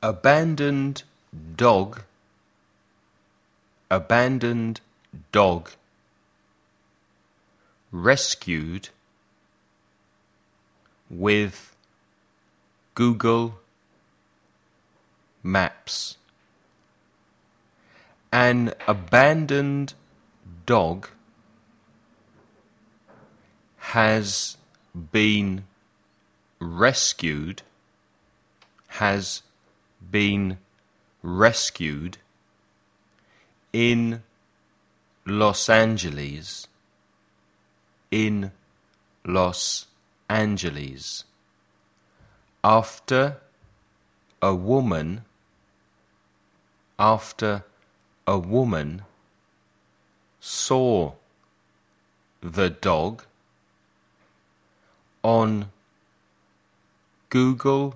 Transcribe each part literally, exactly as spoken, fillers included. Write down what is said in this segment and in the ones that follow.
Abandoned dog, abandoned dog, rescued with Google Maps. An abandoned dog has been rescued, has been rescued in Los Angeles, in Los Angeles, after a woman, after a woman saw the dog on Google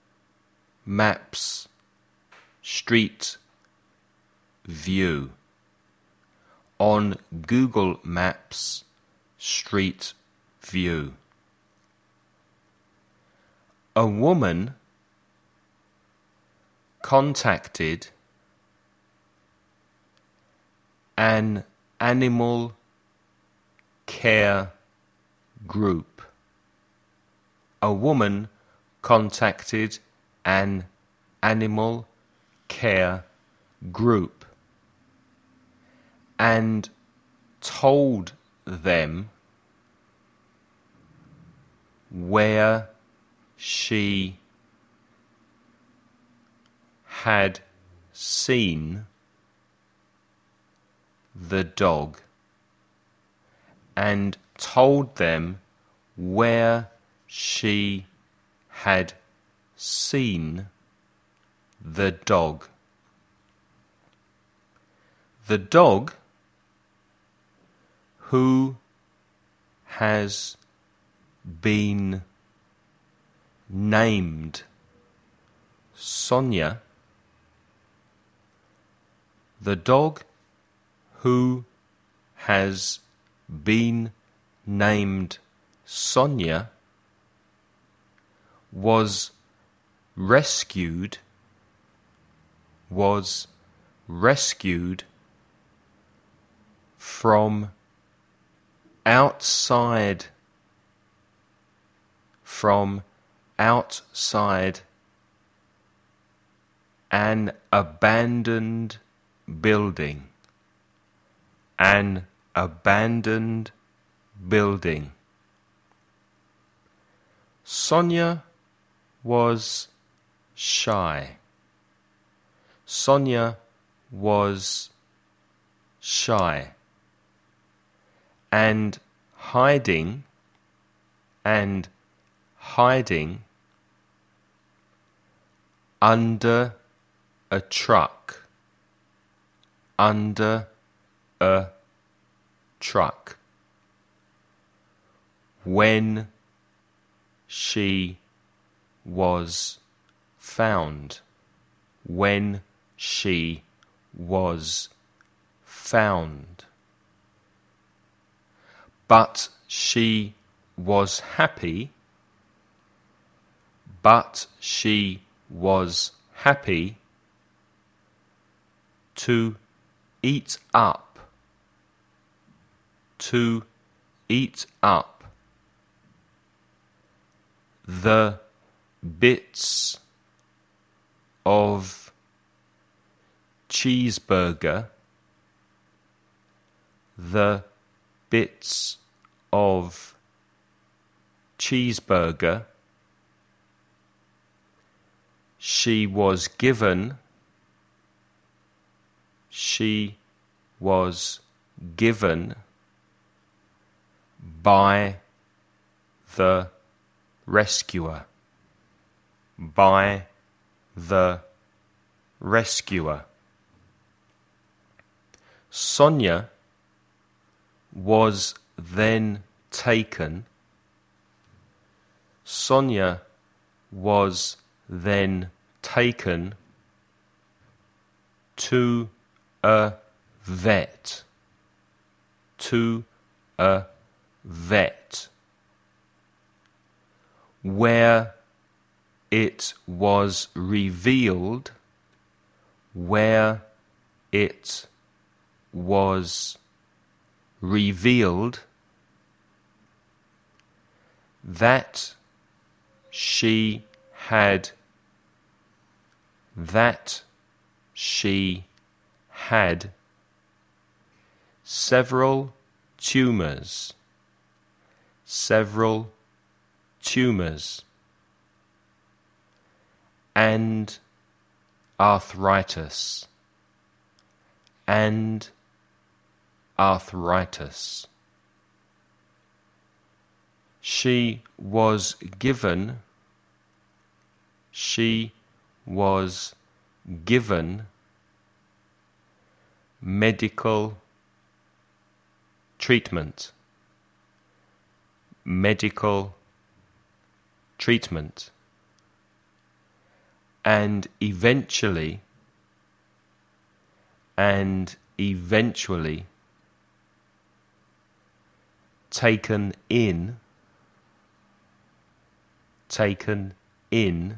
Maps Street View, on Google Maps Street View. A woman contacted an animal care group. A woman contacted an animal care group and told them where she had seen the dog, and told them where she had seen the dog. The dog, who has been named Sonia, the dog who has been named Sonia was rescued, was rescued from outside, from outside an abandoned building, an abandoned building. Sonia was shy. Sonia was shy and hiding and hiding under a truck, under a truck, when she was found, when she was found. But she was happy, but she was happy to eat up, to eat up the bits of cheeseburger, the bits of cheeseburger she was given, she was given by the rescuer, by the rescuer. Sonia was then taken, Sonia was then taken to a vet, to a vet, where it was revealed where it was revealed that she had that she had several tumors several tumors and arthritis and arthritis. She was given she was given medical treatment medical treatment and eventually and eventually taken in taken in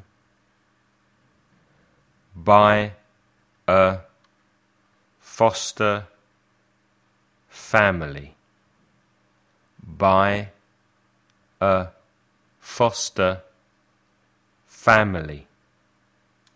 by a foster family by a foster family.